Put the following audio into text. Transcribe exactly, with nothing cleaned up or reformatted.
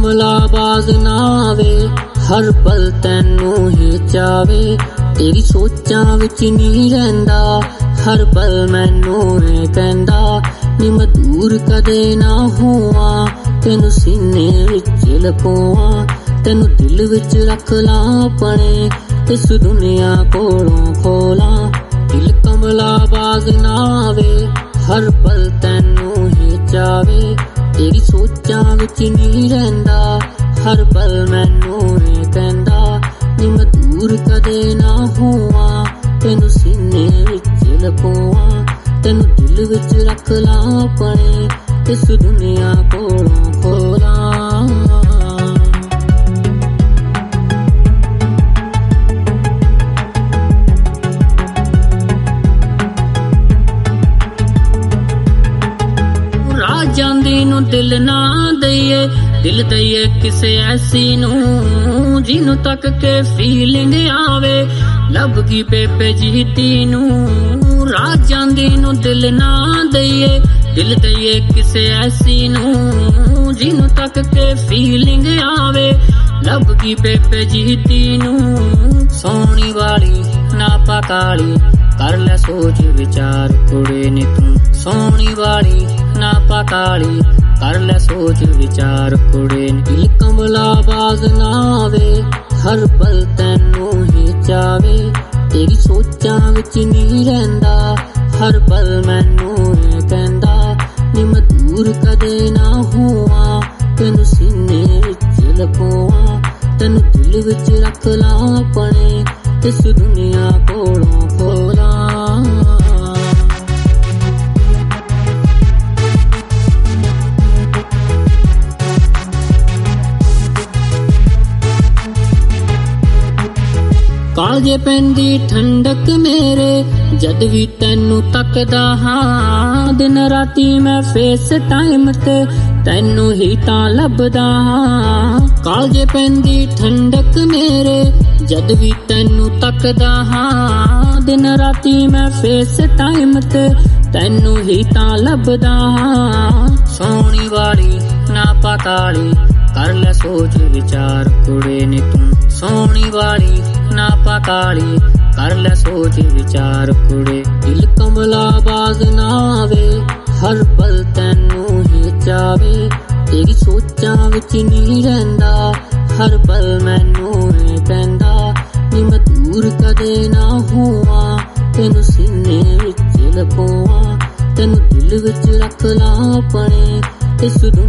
ਕਮਲਾ ਬਾਜ਼ ਨਾ ਆਵੇ, ਹਰ ਪਲ ਤੈਨੂੰ ਹੀ ਚਾਵੇ। ਤੇਰੀ ਸੋਚਾਂ ਵਿੱਚ ਨਹੀਂ ਰਹਿੰਦਾ, ਹਰ ਪਲ ਮੈਨੂੰ ਇਹ ਕਹਿੰਦਾ ਨੀ ਮੈਂ ਦੂਰ ਕਦੇ ਨਾ ਹੋਵਾਂ, ਤੈਨੂੰ ਸੀਨੇ ਵਿੱਚ ਲਕੋਵਾਂ। ਤੈਨੂੰ ਦਿਲ ਵਿੱਚ ਰੱਖ ਲਾਂ ਆਪਣੇ, ਇਸ ਦੁਨੀਆ ਕੋਲੋਂ ਖੋਲਾਂ। ਦਿਲ ਕਮਲਾ ਬਾਜ਼ ਨਾ ਆਵੇ, ਹਰ ਪਲ ਤੈਨੂੰ ਹੀ ਚਾਵੇ। ਤੇਰੀ ਸੋਚਾਂ ਵਿੱਚ ਨਹੀਂ ਰਹਿੰਦਾ, ਹਰ ਪਲ ਮੈਨੂੰ ਇਹ ਕਹਿੰਦਾ ਨੀ ਮੈਂ ਦੂਰ ਕਦੇ ਨਾ ਹੋਵਾਂ, ਤੈਨੂੰ ਸੀਨੇ ਵਿੱਚ ਲਕੋਵਾਂ। ਤੈਨੂੰ ਦਿਲ ਵਿੱਚ ਰੱਖ ਲਾਂ ਆਪਣੇ, ਇਸ ਦੁਨੀਆ ਕੋਲੋਂ ਖੋਲਾਂ। ਜਾਂਦੀ ਨੂੰ ਦਿਲ ਨਾ ਦਈਏ, ਦਿਲ ਦਈਏ ਕਿਸੇ ਐਸੀ ਨੂੰ ਜਿਹਨੂੰ ਤੱਕ ਕੇ ਫੀਲਿੰਗ ਆਵੇ। ਲੱਭ ਗਈ ਬੇਬੇ ਜੀਤੀ ਨੂੰ, ਰਾਤ ਜਾਂਦੀ ਨੂੰ ਦਿਲ ਨਾ ਦਈਏ, ਦਿਲ ਦਈਏ ਕਿਸੇ ਐਸੀ ਨੂੰ ਜਿਹਨੂੰ ਤੱਕ ਕੇ ਫੀਲਿੰਗ ਆਵੇ। ਲੱਭ ਗਈ ਬੇਬੇ ਜੀਤੀ ਨੂੰ, ਸੋਹਣੀ ਵਾਲੀ ਨਾ ਪਾ ਕਾਲੀ, ਕਰ ਲੈ ਸੋਚ ਵਿਚਾਰ ਕੁੜੇ ਨੀ ਤੂੰ। ਸੋਹਣੀ ਵਾਲੀ ਨਾ ਪਾ ਕਾਲੀ, ਕਰ ਲੈ ਸੋਚ ਵਿਚਾਰ ਕੁੜੇ ਨੀ। ਦਿਲ ਕਮਲਾ ਬਾਜ਼ ਨਾ ਆਵੇ, ਹਰ ਪਲ ਤੈਨੂੰ ਹੀ ਚਾਵੇ। ਤੇਰੀ ਸੋਚਾਂ ਵਿੱਚ ਨਹੀਂ ਰਹਿੰਦਾ, ਹਰ ਪਲ ਮੈਨੂੰ ਇਹ ਕਹਿੰਦਾ ਨੀ ਮੈਂ ਦੂਰ ਕਦੇ ਨਾ ਹੋਵਾਂ, ਤੈਨੂੰ ਸੀਨੇ ਵਿੱਚ ਲਕੋਵਾਂ। ਤੈਨੂੰ ਦਿਲ ਵਿੱਚ ਰੱਖ ਲਾਂ ਆਪਣੇ, ਇਸ ਦੁਨੀਆ ਕੋਲੋਂ ਖੋਲਾਂ। ਕਾਲਜੇ ਪੈਂਦੀ ਠੰਡਕ ਮੇਰੇ, ਜਦ ਵੀ ਤੈਨੂੰ ਤੱਕਦਾ ਹਾਂ। ਦਿਨ ਰਾਤੀ ਮੈਂ ਫੇਸ ਟਾਈਮ ਤੇ ਤੈਨੂੰ ਹੀ ਤਾਂ ਲੱਭਦਾ ਹਾਂ। ਕਾਲਜੇ ਪੈਂਦੀ ਠੰਡਕ ਮੇਰੇ, ਜਦ ਵੀ ਤੈਨੂੰ ਤੱਕਦਾ ਹਾਂ। ਦਿਨ ਰਾਤੀ ਮੈਂ ਫੇਸ ਟਾਈਮ ਤੇ ਤੈਨੂੰ ਹੀ ਤਾਂ ਲੱਭਦਾ ਹਾਂ। ਸੋਹਣੀ ਵਾਲੀ ਨਾ ਪਾ ਕਾਲੀ, ਕਰ ਲੈ ਸੋਚ ਵਿਚਾਰ ਕੁੜੇ ਨੀ ਤੂੰ। ਸੋਹਣੀ ਵਾਲੀ ਨਾ ਪਾ ਕਾਲੀ, ਕਰ ਲੈ ਸੋਚ ਵਿਚਾਰ ਕੁੜੇ। ਦਿਲ ਕਮਲਾ ਬਾਜ਼ ਨਾ ਆਵੇ, ਹਰ ਪਲ ਤੈਨੂੰ ਹੀ ਚਾਵੇ। ਤੇਰੀ ਸੋਚਾਂ ਵਿੱਚ ਨਹੀਂ ਰਹਿੰਦਾ, ਹਰ ਪਲ ਮੈਨੂੰ ਇਹ ਕਹਿੰਦਾ ਨੀ ਮੈਂ ਦੂਰ ਕਦੇ ਨਾ ਹੋਵਾਂ, ਤੈਨੂੰ ਸੀਨੇ ਵਿੱਚ ਲਕੋਵਾਂ। ਤੈਨੂੰ ਦਿਲ ਵਿੱਚ ਰੱਖ ਲਾਂ ਆਪਣੇ, ਇਸ